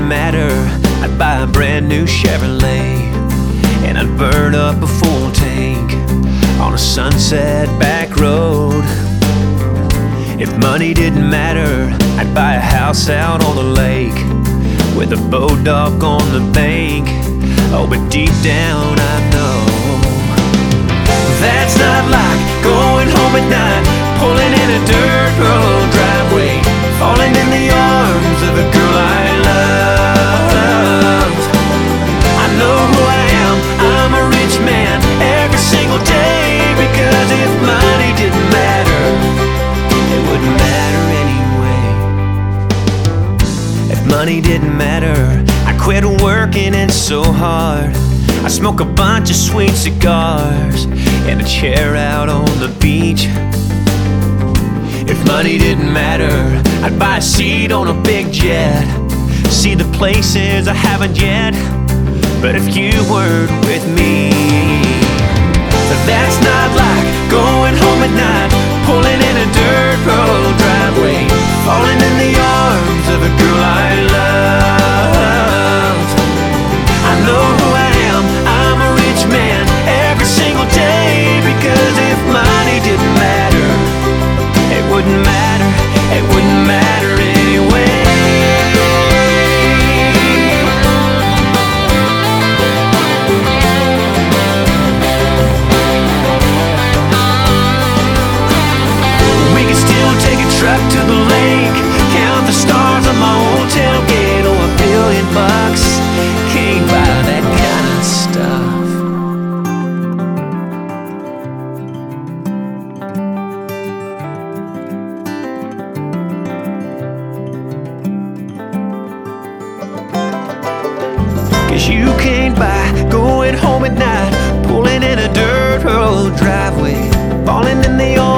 matter, I'd buy a brand new Chevrolet, and I'd burn up a full tank on a sunset back road. If money didn't matter, I'd buy a house out on the lake with a boat dock on the bank. Oh, but deep down I know that's not like going home at night, pulling in a dirt road driveway, falling in the arms of a girl I love. I know who I am, I'm a rich man every single day, because if money didn't matter, it wouldn't matter anyway. If money didn't matter, I quit working and so hard. I smoke a bunch of sweet cigars and a chair out on the beach. If money didn't matter, I'd buy a seat on a big jet, see the places I haven't yet. But if you weren't with me, that's not like going home at night, pulling in a dirt road driveway, falling in the arms of a girl I love. I know who I am, I'm a rich man every single day, because if money didn't matter, it wouldn't matter, it wouldn't matter anyway. We could still take a truck to the lake, count the stars on my old tailgate, or $1 billion can't buy that kind of stuff. Cause you can't buy going home at night, pulling in a dirt road driveway, falling in the